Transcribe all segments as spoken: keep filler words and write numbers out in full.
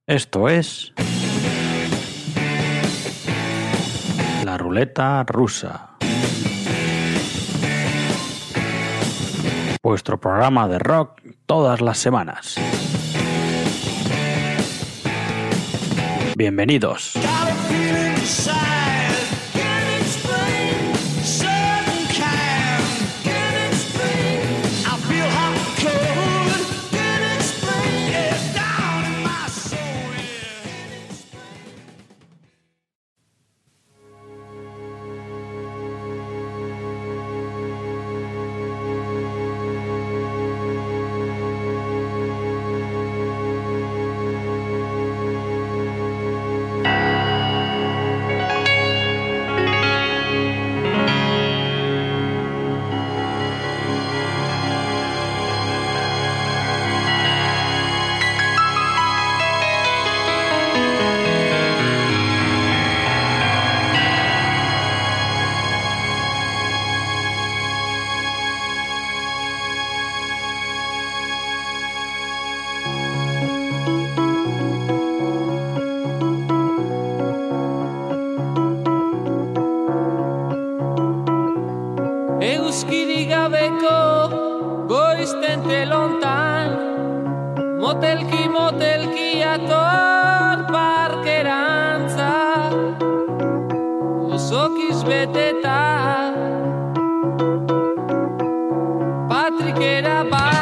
Esto es La Ruleta Rusa, vuestro programa de rock todas las semanas. Bienvenidos. Euskirik gabeko goizten telontan, motelki motelki ator parkerantza, osokiz beteta Patrikera bat.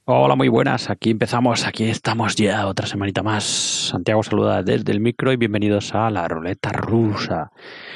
Hola, muy buenas. Aquí empezamos, aquí estamos ya otra semanita más. Santiago saluda desde el micro y bienvenidos a La Ruleta Rusa,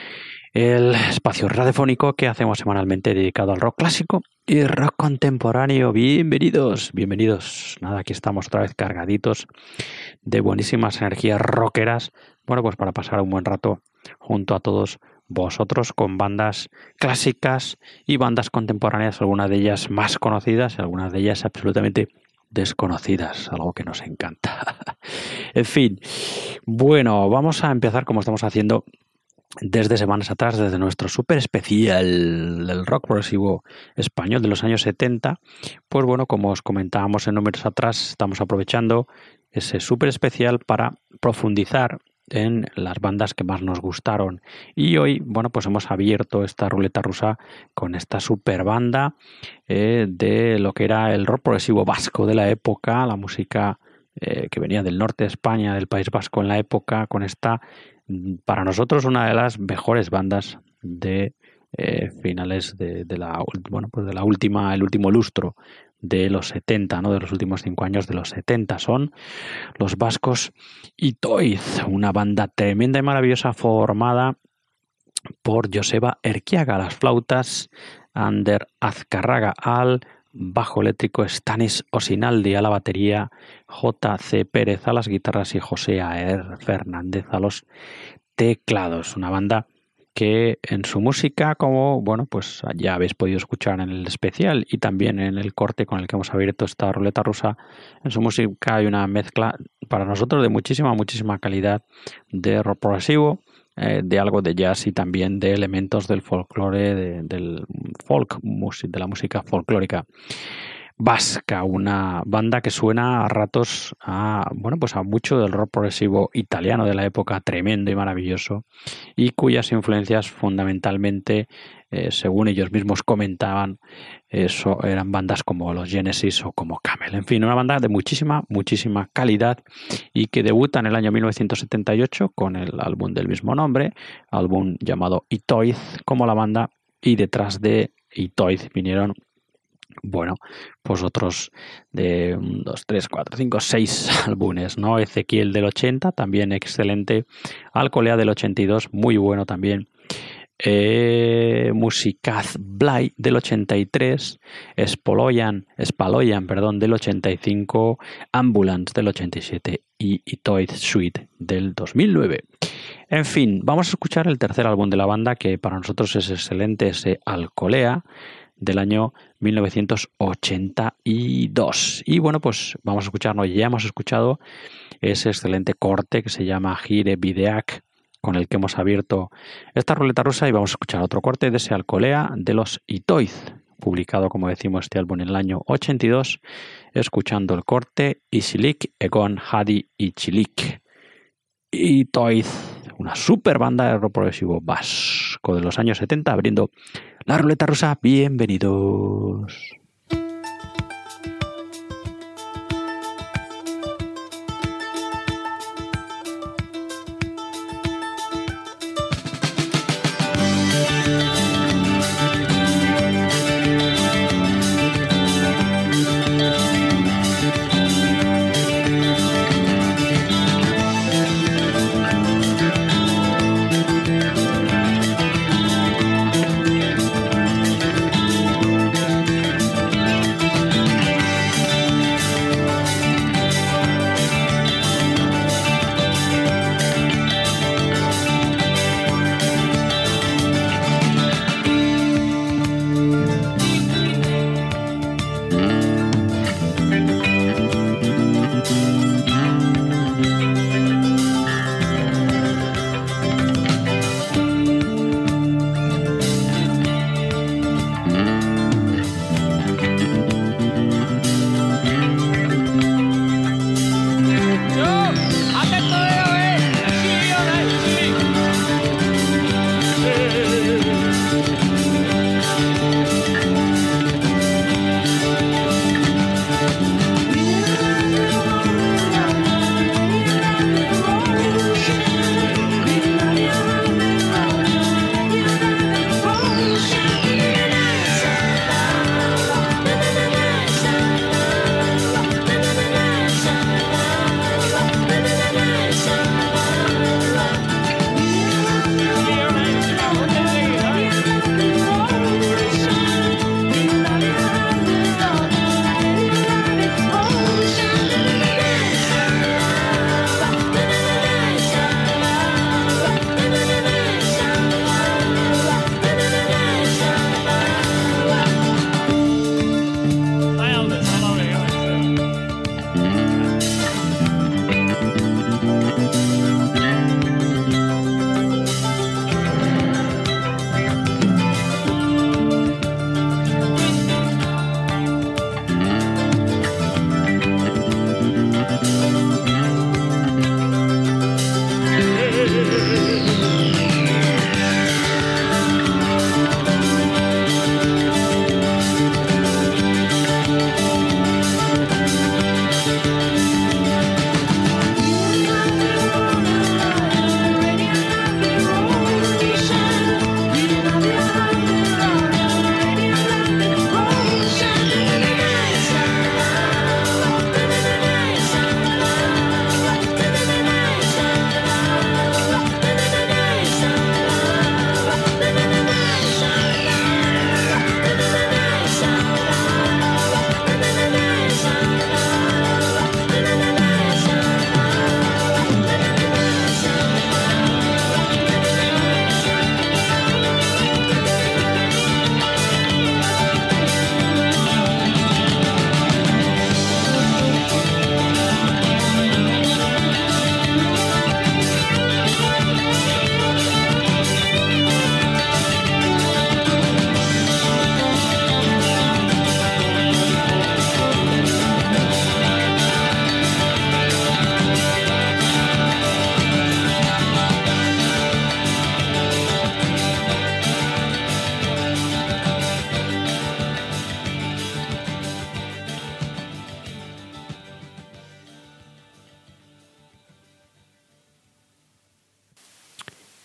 el espacio radiofónico que hacemos semanalmente dedicado al rock clásico y rock contemporáneo. Bienvenidos, bienvenidos. Nada, aquí estamos otra vez cargaditos de buenísimas energías rockeras. Bueno, pues para pasar un buen rato junto a todos vosotros con bandas clásicas y bandas contemporáneas, algunas de ellas más conocidas y algunas de ellas absolutamente desconocidas, algo que nos encanta. En fin, bueno, vamos a empezar como estamos haciendo desde semanas atrás, desde nuestro súper especial del rock progresivo español de los años setenta. Pues bueno, como os comentábamos en números atrás, estamos aprovechando ese súper especial para profundizar en las bandas que más nos gustaron, y hoy, bueno, pues hemos abierto esta ruleta rusa con esta super banda eh, de lo que era el rock progresivo vasco de la época, la música eh, que venía del norte de España, del País Vasco en la época, con esta, para nosotros, una de las mejores bandas de eh, finales de, de la bueno pues de la última, el último lustro de los setenta, ¿no? De los últimos cinco años de los setenta. Son los vascos Itoiz, una banda tremenda y maravillosa formada por Joseba Erquiaga a las flautas, Ander Azcarraga al bajo eléctrico, Stanis Osinaldi a la batería, J C Pérez a las guitarras y José A R Fernández a los teclados. Una banda que en su música, como bueno, pues ya habéis podido escuchar en el especial y también en el corte con el que hemos abierto esta ruleta rusa, en su música hay una mezcla para nosotros de muchísima, muchísima calidad de rock progresivo, eh, de algo de jazz y también de elementos del folclore, de, del folk, de la música folclórica vasca, una banda que suena a ratos a, bueno, pues a mucho del rock progresivo italiano de la época, tremendo y maravilloso, y cuyas influencias fundamentalmente, eh, según ellos mismos comentaban, eso eran bandas como los Genesis o como Camel. En fin, una banda de muchísima, muchísima calidad y que debuta en el año mil novecientos setenta y ocho con el álbum del mismo nombre, álbum llamado Itoiz como la banda, y detrás de Itoiz vinieron, bueno, pues otros de un, dos, tres, cuatro, cinco, seis álbumes, ¿no? Ezequiel del ochenta, también excelente. Alcolea del ochenta y dos, muy bueno también. Eh, Musicaz Blay del ochenta y tres, Spaloyan, Spaloyan, perdón, del ochenta y cinco, Ambulance del ochenta y siete y Itoiz Suite del dos mil nueve. En fin, vamos a escuchar el tercer álbum de la banda, que para nosotros es excelente, ese Alcolea del año mil novecientos ochenta y dos. Y bueno, pues vamos a escucharnos, ya hemos escuchado ese excelente corte que se llama Gire Videac, con el que hemos abierto esta ruleta rusa, y vamos a escuchar otro corte de ese Alcolea de los Itoiz, publicado, como decimos, este álbum en el año ochenta y dos, escuchando el corte Isilik Egon Hadi Itxilik. Itoiz, una super banda de rock progresivo vasco de los años setenta, abriendo la ruleta rusa. Bienvenidos.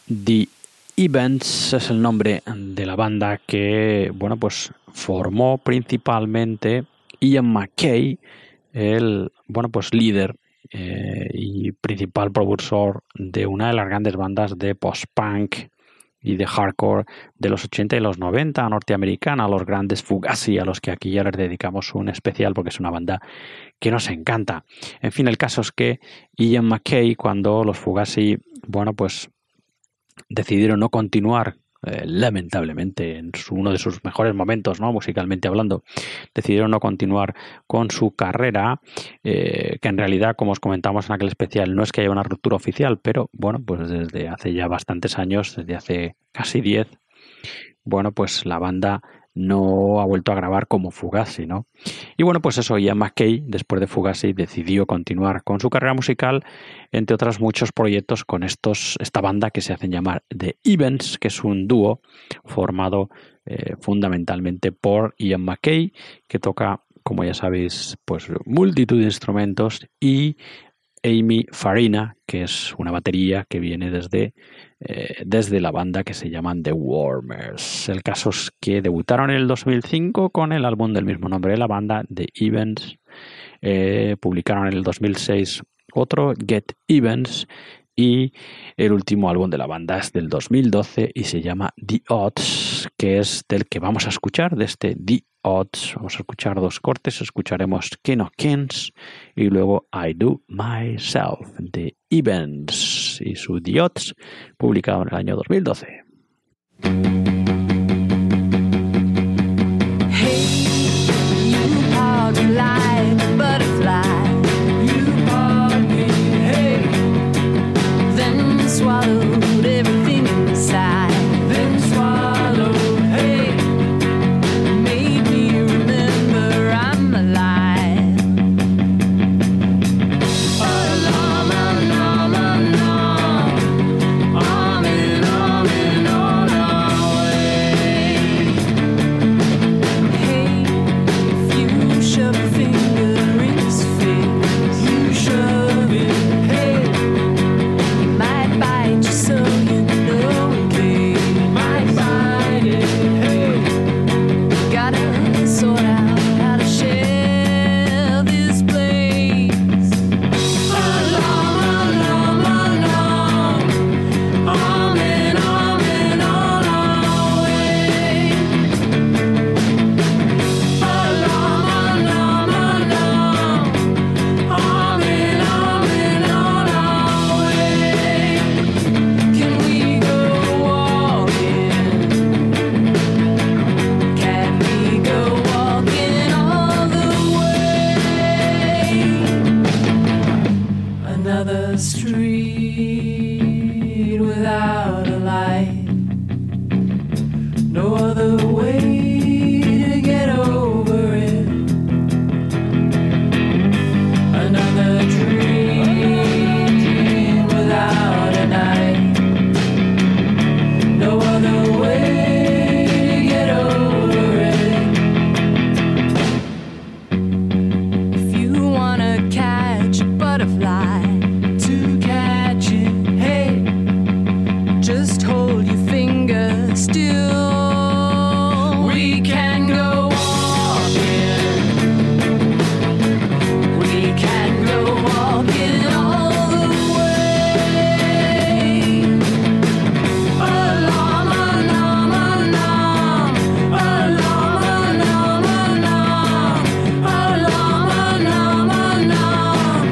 The Events es el nombre de la banda que, bueno, pues formó principalmente Ian MacKaye, el, bueno, pues líder eh, y principal propulsor de una de las grandes bandas de post-punk y de hardcore de los ochenta y los noventa norteamericana, los grandes Fugazi, a los que aquí ya les dedicamos un especial porque es una banda que nos encanta. En fin, el caso es que Ian MacKaye, cuando los Fugazi, bueno, pues decidieron no continuar, eh, lamentablemente, en su, uno de sus mejores momentos, ¿no?, musicalmente hablando, decidieron no continuar con su carrera, eh, que en realidad, como os comentamos en aquel especial, no es que haya una ruptura oficial, pero bueno, pues desde hace ya bastantes años, desde hace casi diez, bueno, pues la banda no ha vuelto a grabar como Fugazi, ¿no? Y bueno, pues eso, Ian MacKaye, después de Fugazi, decidió continuar con su carrera musical, entre otros muchos proyectos con estos, esta banda que se hacen llamar The Events, que es un dúo formado eh, fundamentalmente por Ian MacKaye, que toca, como ya sabéis, pues multitud de instrumentos, y Amy Farina, que es una batería que viene desde, eh, desde la banda que se llaman The Warmers. El caso es que debutaron en el dos mil cinco con el álbum del mismo nombre de la banda, The Events. Eh, publicaron en el dos mil seis otro, Get Events, y el último álbum de la banda es del dos mil doce y se llama The Odds, que es del que vamos a escuchar, de este The Odds. Vamos a escuchar dos cortes, escucharemos King of Kings y luego I Do Myself, The Events y su The Odds, publicado en el año dos mil doce. Hey, you park like a butterfly. You park me, hey. Then swallowed everything inside. Then swallowed, hey. Made me remember I'm alive. Alarm, alarm, alarm. Arm in arm in on our way. Hey, if you shove a finger in his face, you shove it, hey. He might bite you so you know it, babe. Might bite it, hey. Gotta sort out how to share this place. Alarm, alarm, alarm. Arm in arm in on our way. Alarm, alarm, alarm. Arm in arm in on our way. Can we go walking? Can we go walking all the way? Another street without a light. No other way to get over it. Another dream without a night. No other way to get over it. If you wanna catch a butterfly, to catch it, hey, just hold your finger still. We can go walking. We can go walking all the way. Alarm, alarm, alarm. Alarm, alarm, alarm. Alarm, alarm, alarm.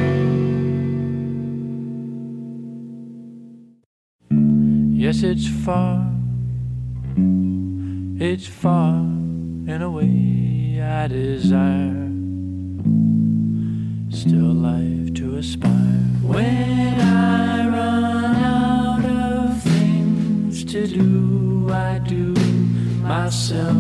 Yes, it's far, it's far and away I desire, still life to aspire. When I run out of things to do, I do myself.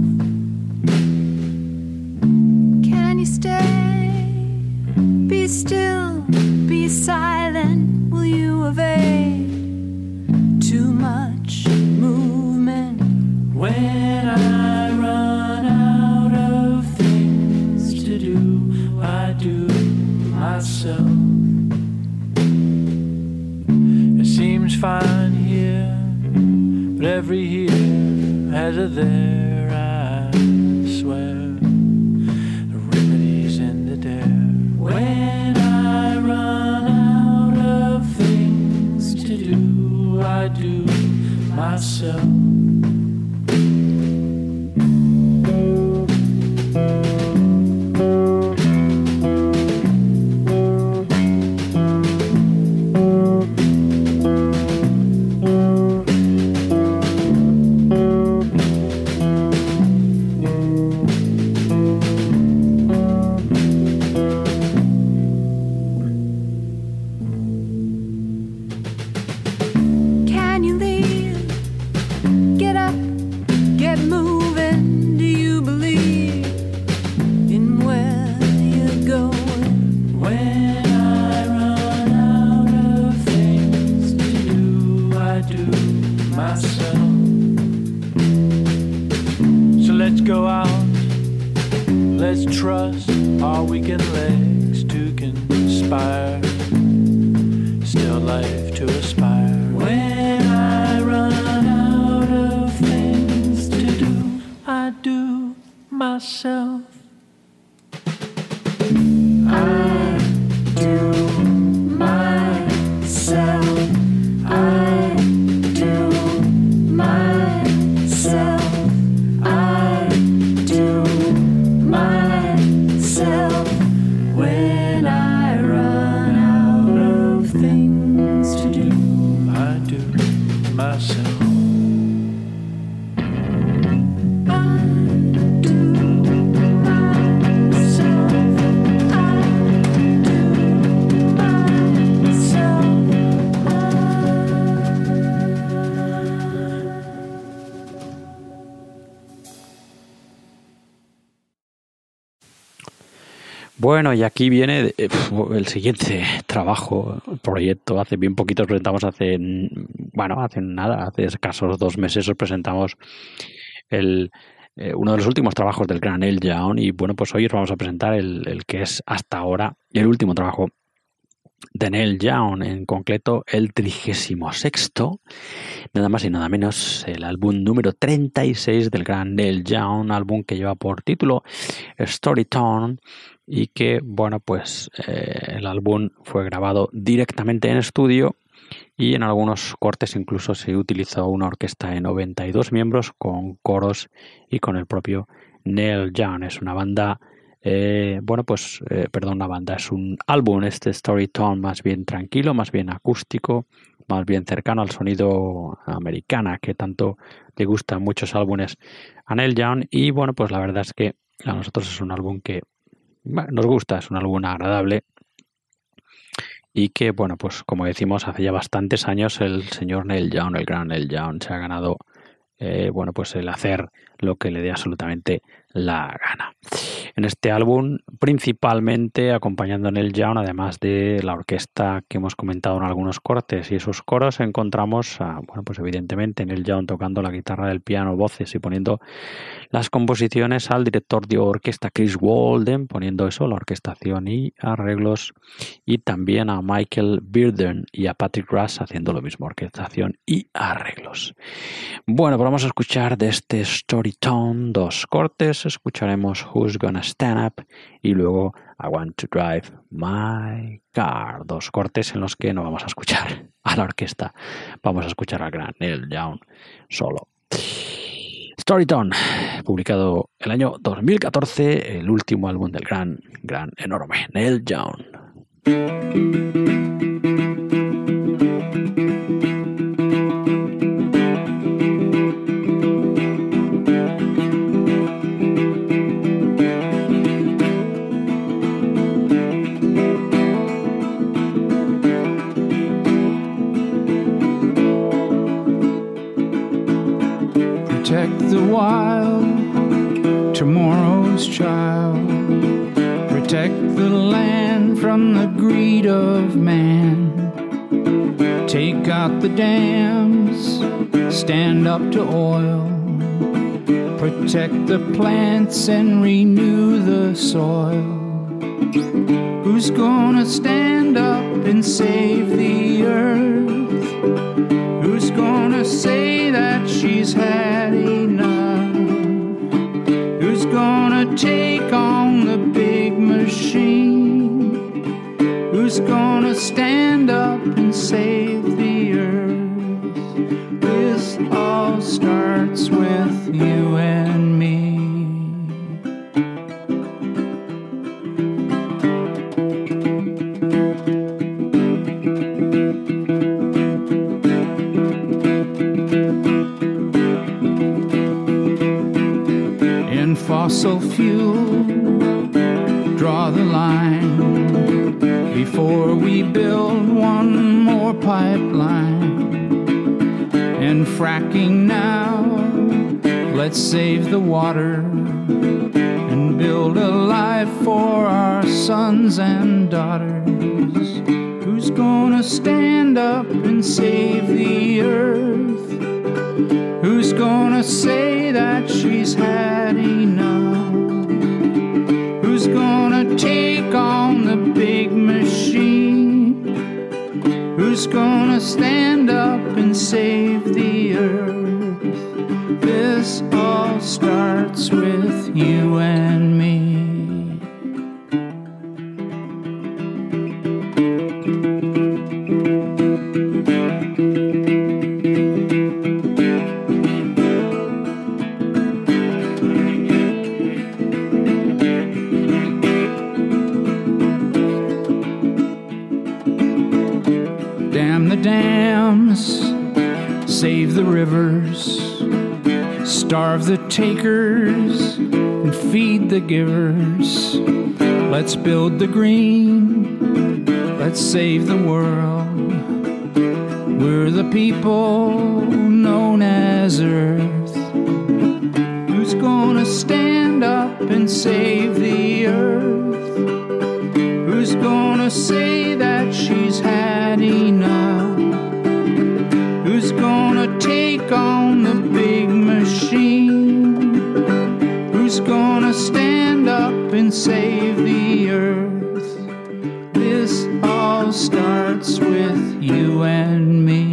Can you stay? Be still, be silent. Will you evade too much movement? When I run out of things to do, I do myself. It seems fine here. but every here has a there, I swear. The remedy's in the dare. When I run out of things to do, I do myself. Can you leave? Get up, get moving. Do you believe in where you're going? When I run out of things to do, I do myself. So let's go out, let's trust our weakened legs to conspire. Still life to aspire. When I run out of things to do, I do myself. I do myself. I do myself. I do myself. When I run out of things to do, I do myself. Bueno, y aquí viene eh, el siguiente trabajo, proyecto. Hace bien poquito os presentamos, hace, bueno, hace nada, hace escasos dos meses os presentamos el, eh, uno de los últimos trabajos del gran Neil Young. Y bueno, pues hoy os vamos a presentar el, el que es hasta ahora el último trabajo de Neil Young, en concreto el trigésimo sexto, nada más y nada menos, el álbum número treinta y seis del gran Neil Young, un álbum que lleva por título Storytone, y que, bueno, pues eh, el álbum fue grabado directamente en estudio y en algunos cortes incluso se utilizó una orquesta de noventa y dos miembros con coros y con el propio Neil Young. Es una banda, eh, bueno, pues, eh, perdón, una banda, es un álbum, este Storytone, más bien tranquilo, más bien acústico, más bien cercano al sonido americana, que tanto le gustan muchos álbumes a Neil Young. Y bueno, pues la verdad es que a nosotros es un álbum que bueno, nos gusta, es un álbum agradable y que, bueno, pues como decimos, hace ya bastantes años el señor Neil Young, el gran Neil Young, se ha ganado, eh, bueno, pues el hacer lo que le dé absolutamente la gana. En este álbum, principalmente acompañando a Neil Young, además de la orquesta que hemos comentado en algunos cortes y sus coros, encontramos, a, bueno, pues evidentemente Neil Young tocando la guitarra, el piano, voces y poniendo las composiciones, al director de orquesta Chris Walden, poniendo eso, la orquestación y arreglos, y también a Michael Bearden y a Patrick Russ haciendo lo mismo, orquestación y arreglos. Bueno, pues vamos a escuchar de este Storytone dos cortes. Escucharemos Who's Gonna Stand Up y luego I Want to Drive My Car, dos cortes en los que no vamos a escuchar a la orquesta, vamos a escuchar al gran Neil Young solo. Storytone, publicado el año dos mil catorce, el último álbum del gran, gran, enorme Neil Young. Protect the wild, tomorrow's child. Protect the land from the greed of man. Take out the dams, stand up to oil. Protect the plants and renew the soil. Who's gonna stand up and save the earth? Who's gonna say that she's had enough? Who's gonna take on the big machine? Who's gonna stand up and save the earth? This all starts with you and me. Fossil fuel, draw the line before we build one more pipeline. And fracking now, let's save the water and build a life for our sons and daughters. Who's gonna stand up and save the earth? Who's gonna say that she's had enough? Who's gonna take on the big machine? Who's gonna stand up and save the earth? This all starts with you and me. Save the rivers, starve the takers, and feed the givers. Let's build the green, let's save the world. We're the people known as Earth. Who's gonna stand up and save the earth? Who's gonna say that she's had enough? Who's gonna take on the big machine? Who's gonna stand up and save the earth? This all starts with you and me.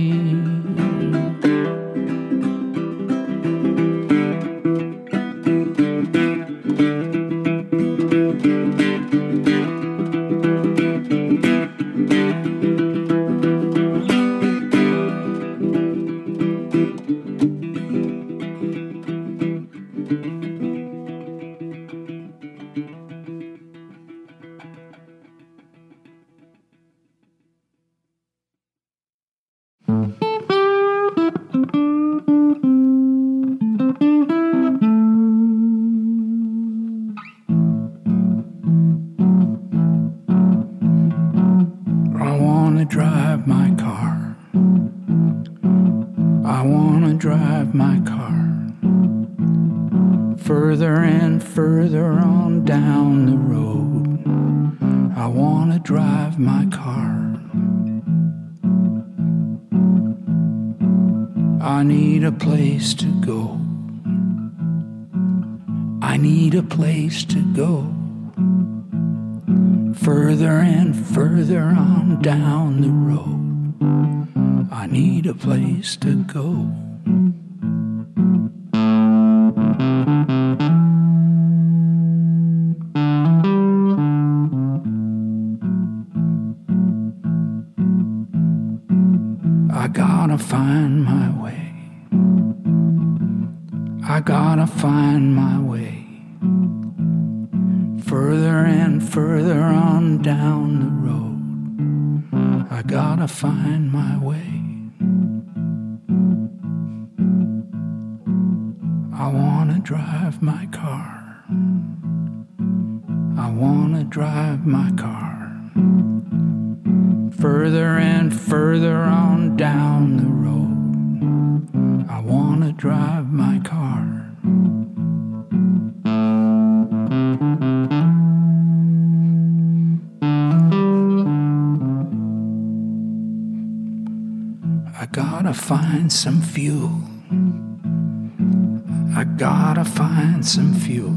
Drive my car. I wanna drive my car further and further on down the road. I wanna drive my car. I need a place to go. I need a place to go. Further and further on down the road. I need a place to go. I gotta find my way. I gotta find my way. Further and further on down the road. I gotta find my way. I wanna drive my car. I wanna drive my car. Further and further on down the road. I wanna drive my car. I gotta find some fuel. I gotta find some fuel.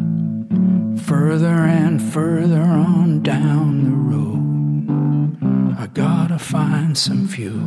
Further and further on down the road. I gotta find some fuel.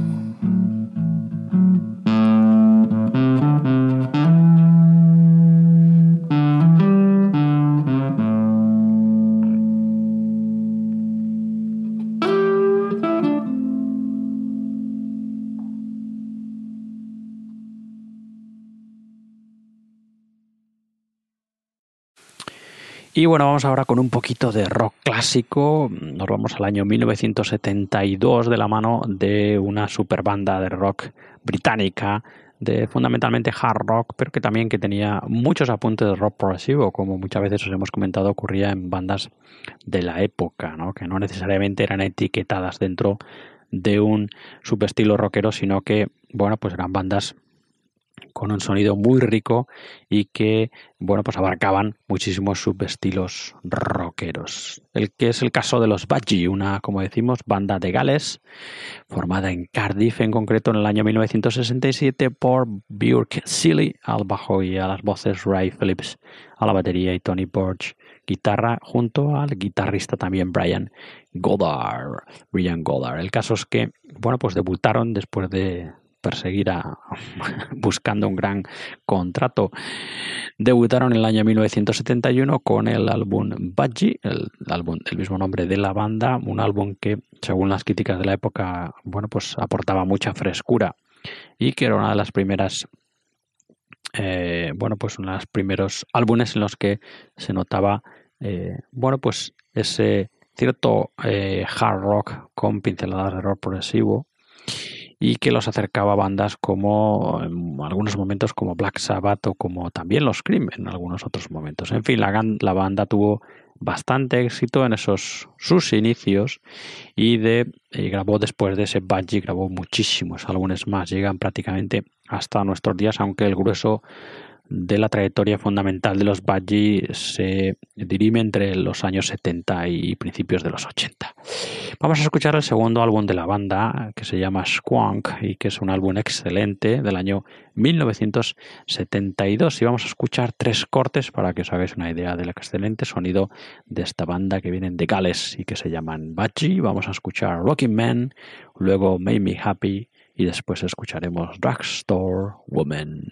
Y bueno, vamos ahora con un poquito de rock clásico. Nos vamos al año mil novecientos setenta y dos de la mano de una super banda de rock británica, de fundamentalmente hard rock, pero que también que tenía muchos apuntes de rock progresivo, como muchas veces os hemos comentado ocurría en bandas de la época, ¿no? Que no necesariamente eran etiquetadas dentro de un subestilo rockero, sino que, bueno, pues eran bandas con un sonido muy rico y que, bueno, pues abarcaban muchísimos subestilos rockeros. El que es el caso de los Budgie, una, como decimos, banda de Gales, formada en Cardiff, en concreto en el año mil novecientos sesenta y siete por Björk Seeley al bajo y a las voces, Ray Phillips a la batería y Tony Burch guitarra, junto al guitarrista también Brian Goddard. Brian Goddard. El caso es que, bueno, pues debutaron después de perseguir a buscando un gran contrato. Debutaron en el año mil novecientos setenta y uno con el álbum Budgie, el álbum del mismo nombre de la banda, un álbum que, según las críticas de la época, bueno, pues aportaba mucha frescura y que era una de las primeras eh, bueno, pues uno de los primeros álbumes en los que se notaba eh, bueno, pues ese cierto eh, hard rock con pinceladas de rock progresivo, y que los acercaba a bandas como, en algunos momentos, como Black Sabbath o como también los Cream en algunos otros momentos. En fin, la, la banda tuvo bastante éxito en esos sus inicios y, de, y grabó después de ese Budgie, grabó muchísimos álbumes más, llegan prácticamente hasta nuestros días, aunque el grueso de la trayectoria fundamental de los Budgie se dirime entre los años setenta y principios de los ochenta. Vamos a escuchar el segundo álbum de la banda, que se llama Squonk, y que es un álbum excelente del año mil novecientos setenta y dos. Y vamos a escuchar tres cortes para que os hagáis una idea del excelente sonido de esta banda que vienen de Gales y que se llaman Budgie. Vamos a escuchar Rocking Man, luego Make Me Happy y después escucharemos Drugstore Woman.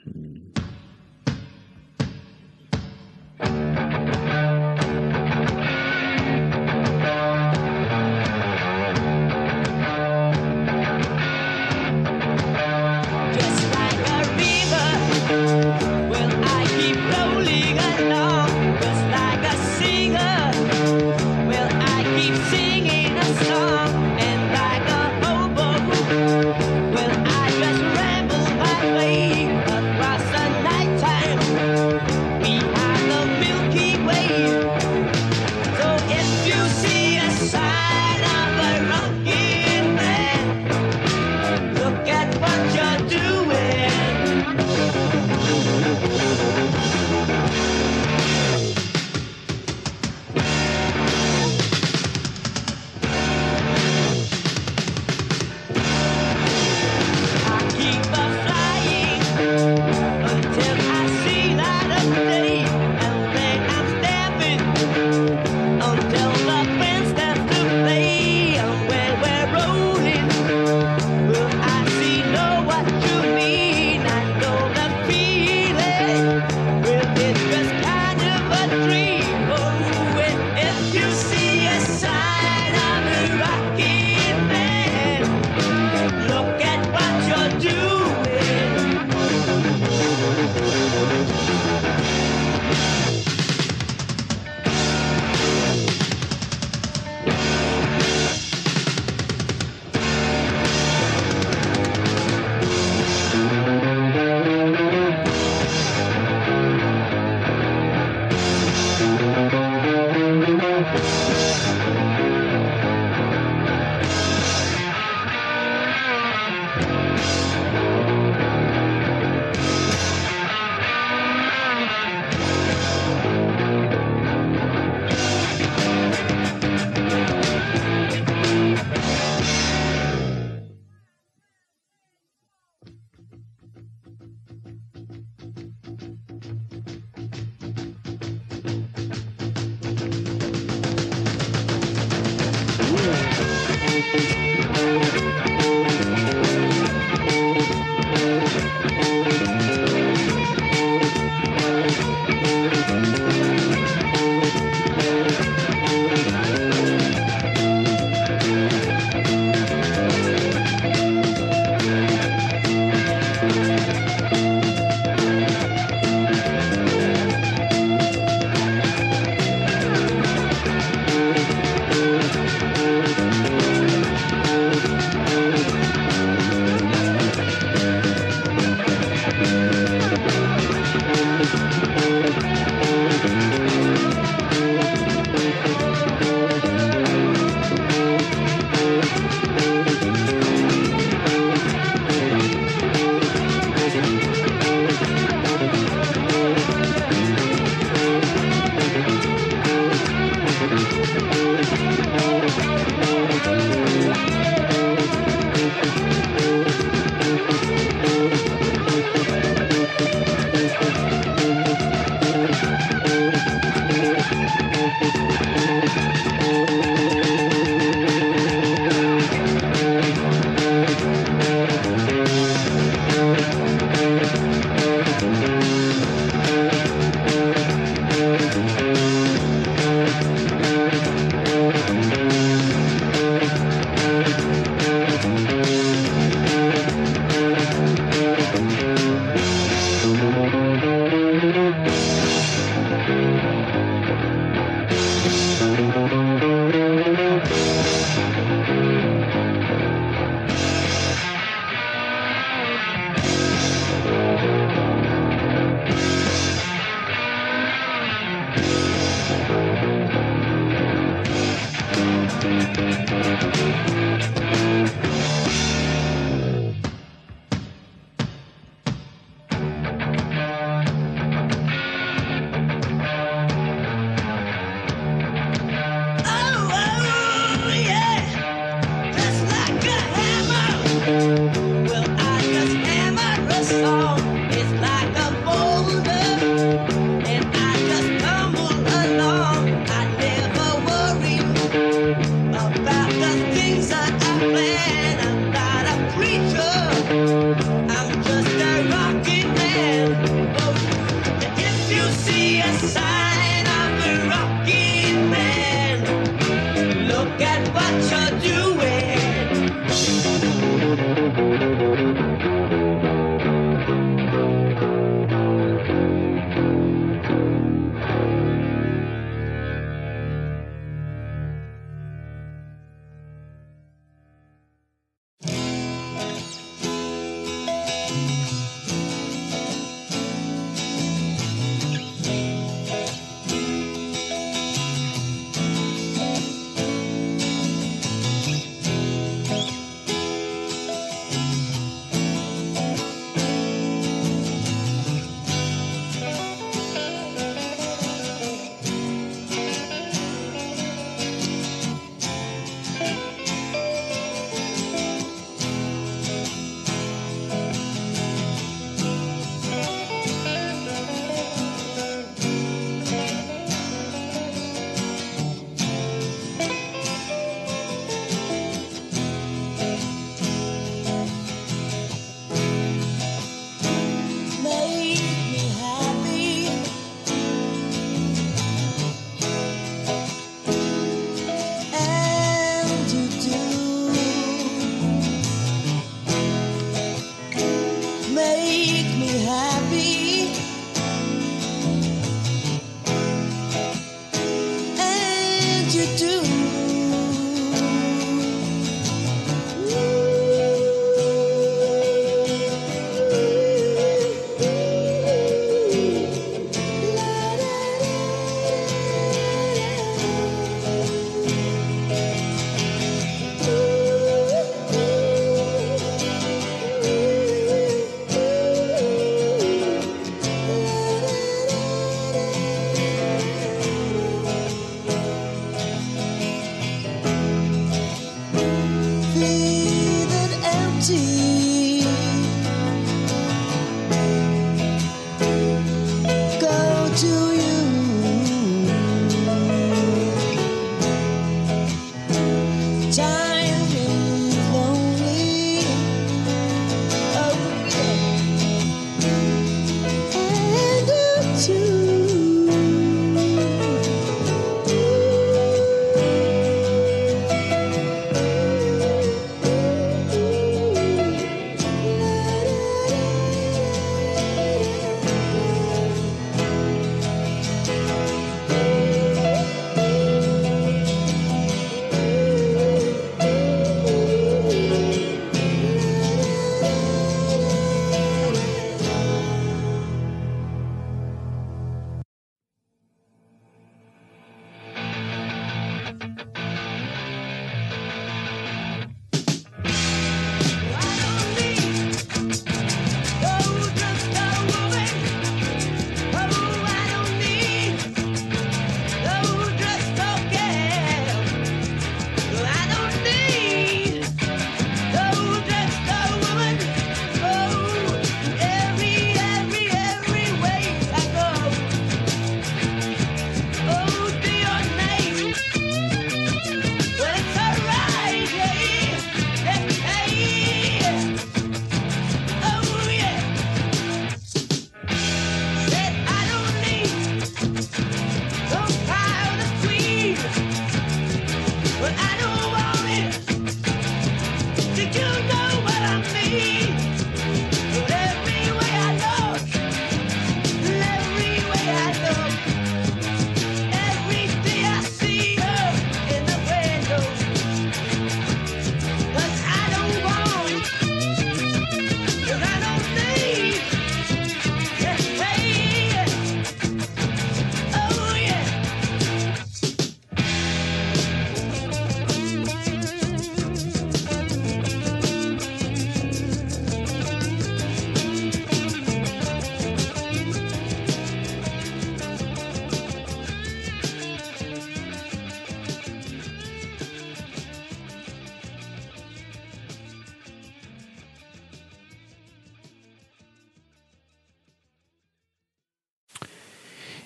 Time is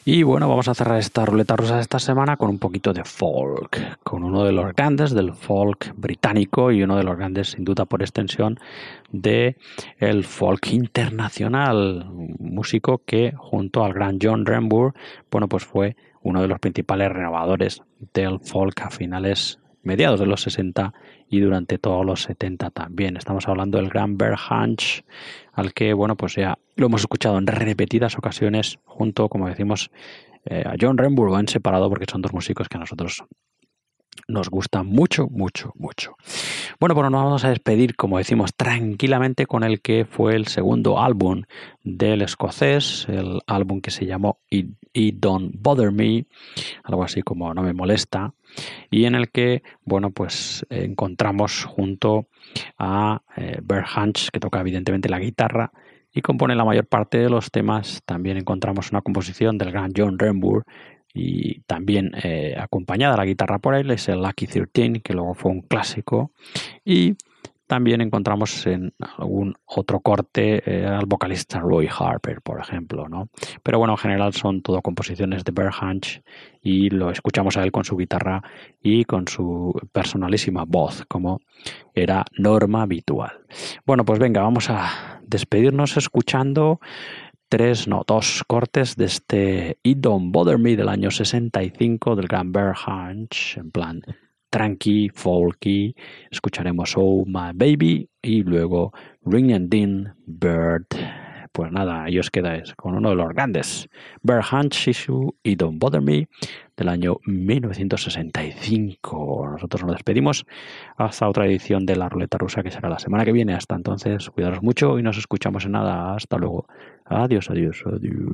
Y bueno, vamos a cerrar esta ruleta rusa de esta semana con un poquito de folk, con uno de los grandes del folk británico y uno de los grandes, sin duda por extensión, de el folk internacional, un músico que junto al gran John Renbourn, bueno, pues fue uno de los principales renovadores del folk a finales, mediados de los sesenta y durante todos los setenta también. Estamos hablando del gran Bear Hunch, al que, bueno, pues ya lo hemos escuchado en repetidas ocasiones junto, como decimos, eh, a John Renbourn en separado, porque son dos músicos que a nosotros nos gustan mucho, mucho, mucho. Bueno, pues nos vamos a despedir, como decimos, tranquilamente con el que fue el segundo álbum del escocés, el álbum que se llamó It, It Don't Bother Me, algo así como No Me Molesta, y en el que, bueno, pues eh, encontramos junto a eh, Bear Hunch, que toca evidentemente la guitarra y compone la mayor parte de los temas. También encontramos una composición del gran John Renbourn, y también eh, acompañada a la guitarra por él es el Lucky trece, que luego fue un clásico, y también encontramos en algún otro corte eh, al vocalista Roy Harper, por ejemplo, ¿no? Pero bueno, en general son todo composiciones de Bear Hunch y lo escuchamos a él con su guitarra y con su personalísima voz, como era norma habitual. Bueno, pues venga, vamos a despedirnos escuchando tres, no, dos cortes de este It Don't Bother Me del año sesenta y cinco del gran Bear Hunch, en plan tranqui, folky. Escucharemos Oh My Baby y luego Ring and Din Bird. Pues nada, ahí os quedáis con uno de los grandes, Bear Hunch y su It Don't Bother Me del año mil novecientos sesenta y cinco. Nosotros nos despedimos hasta otra edición de La Ruleta Rusa, que será la semana que viene. Hasta entonces, cuidaros mucho y nos escuchamos en nada. Hasta luego. Adiós, adiós, adiós.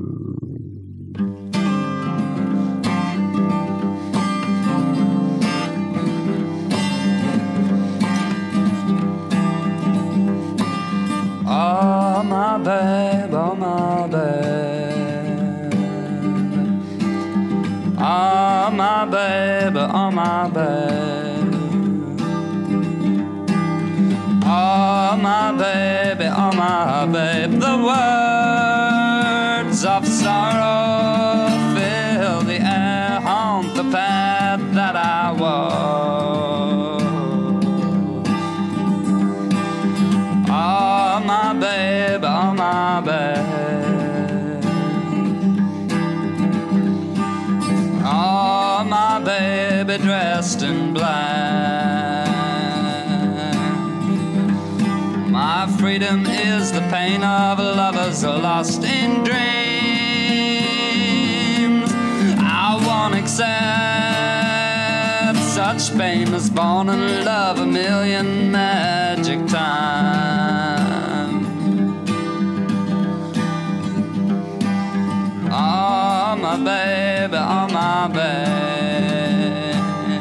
Oh my babe, oh my babe, oh my babe, oh my babe, oh my baby, oh my babe. The words of sorrow fill the air, haunt the path that I walk. Oh my babe, oh my babe, oh my baby dressed in black. My freedom is the pain of lovers lost in dreams. I won't accept such pain as born in love a million magic times. Oh my baby, oh my baby,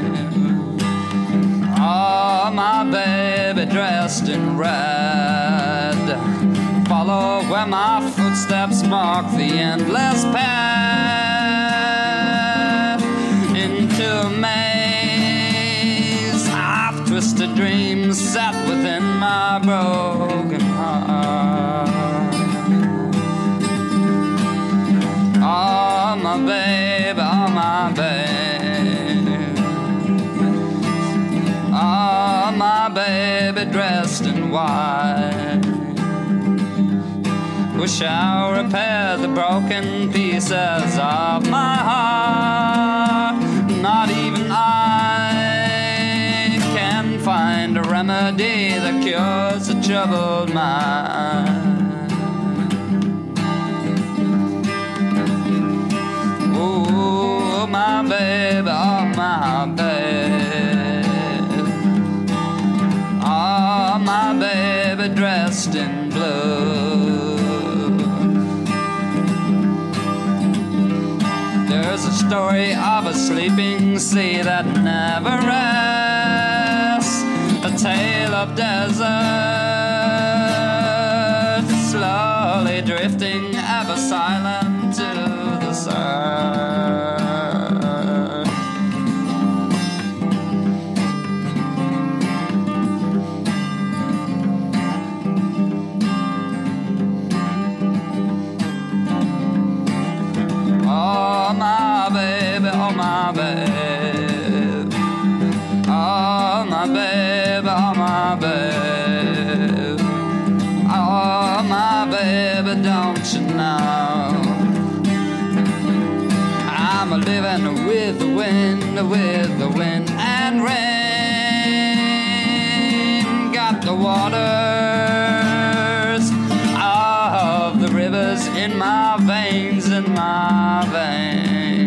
oh my baby dressed in red. Follow where my footsteps mark the endless path into a maze of twisted dreams set within my broken heart. Oh my baby, oh my baby, oh my baby dressed in white. We shall repair the broken pieces of my heart. Not even I can find a remedy that cures a troubled mind. Oh my baby, oh my baby, oh my baby dressed in blue. There's a story of a sleeping sea that never rests, a tale of desert slowly drifting ever silent to the sun. Oh I'm a living with the wind, with the wind and rain. Got the waters of the rivers in my veins, in my veins.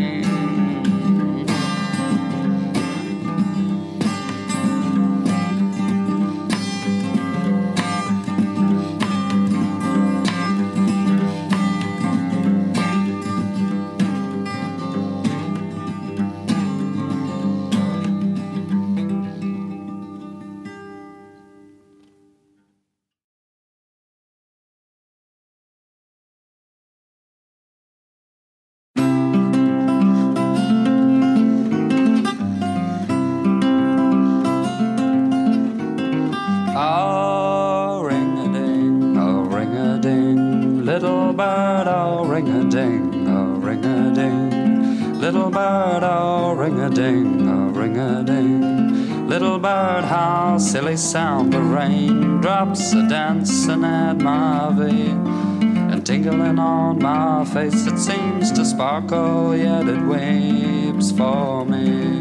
Little bird, oh ring-a-ding, oh ring-a-ding. Little bird, oh ring-a-ding, oh ring-a-ding. Little bird, how silly sound the raindrops are dancing at my V. And tingling on my face, it seems to sparkle, yet it weeps for me.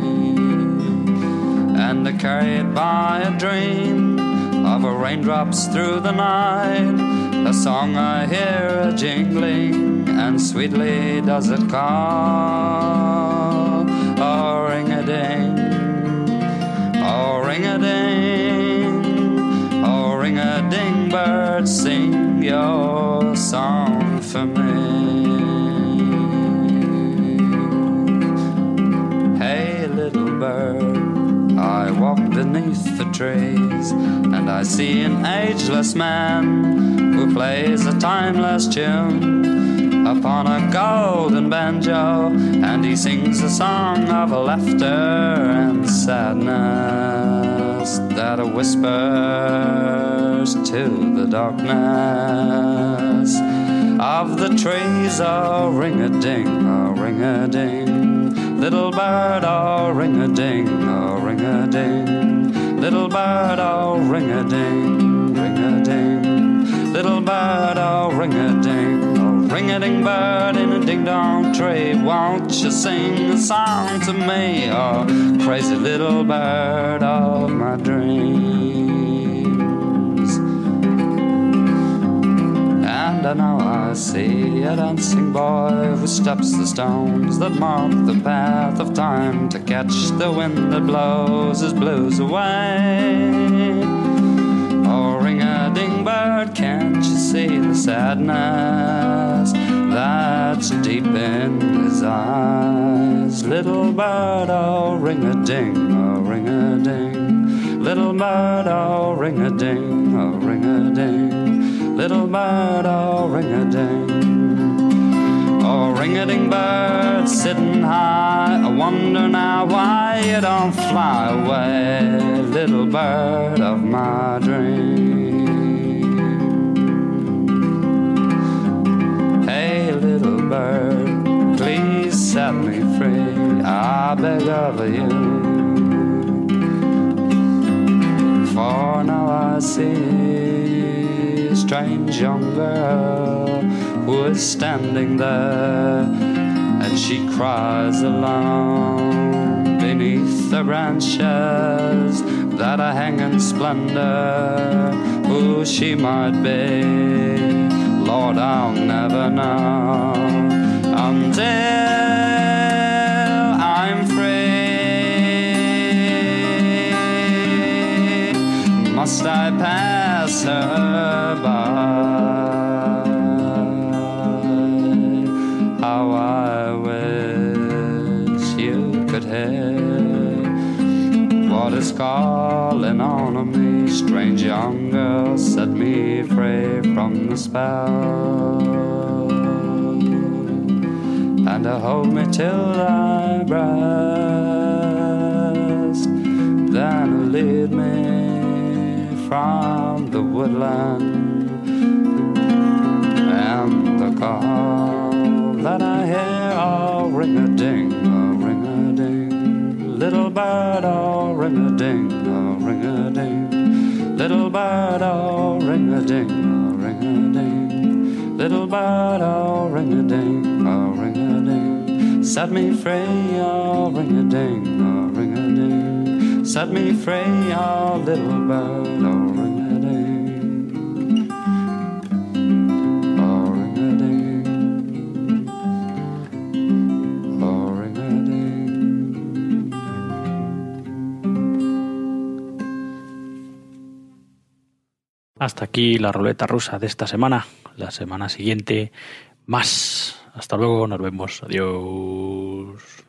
And carried by a dream of a raindrops through the night, a song I hear a jingling, and sweetly does it call. Oh, ring-a-ding, oh, ring-a-ding, oh, ring-a-ding, bird, sing your song for me. Hey, little bird, I walk beneath the trees, and I see an ageless man who plays a timeless tune upon a golden banjo, and he sings a song of laughter and sadness that whispers to the darkness of the trees. Oh, ring-a-ding, oh, ring-a-ding. Little bird, oh, ring-a-ding, oh, ring-a-ding. Little bird, oh, ring-a-ding, ring-a-ding. Little bird, oh, ring-a-ding, oh, ring-a-ding bird in a ding-dong tree. Won't you sing a song to me, oh, crazy little bird of my dreams? And I know I see a dancing boy who steps the stones that mark the path of time to catch the wind that blows his blues away. Oh, ring-a-ding bird, can't you see the sadness that's deep in his eyes? Little bird, oh, ring-a-ding, oh, ring-a-ding. Little bird, oh, ring-a-ding, oh, ring-a-ding. Little bird, oh, ring-a-ding. Oh, ring-a-ding bird, sitting high, I wonder now why you don't fly away, little bird of my dream. Hey, little bird, please set me free, I beg of you. For now I see a strange young girl who is standing there, and she cries alone beneath the branches that are hanging splendor. Who she might be, Lord, I'll never know until I'm free. Must I pass her by? How I wish you could hear what is calling on me. Strange young girl, set me free from the spell, and to hold me till thy breast, then lead me from the woodland, and the call that I hear, oh, ring-a-ding, oh, ring-a-ding. Little bird, oh, ring-a-ding, oh, ring-a-ding. Little bird, oh, ring-a-ding, oh, ring-a-ding. Little bird, oh, ring-a-ding, oh, ring-a-ding. Set me free, oh, ring-a-ding, oh, ring-a-ding. Set me free, oh, little bird, oh, ring-a-ding. Oh, ring-a-ding. Oh, ring-a-ding. Hasta aquí la ruleta rusa de esta semana. La semana siguiente, más. Hasta luego, nos vemos. Adiós.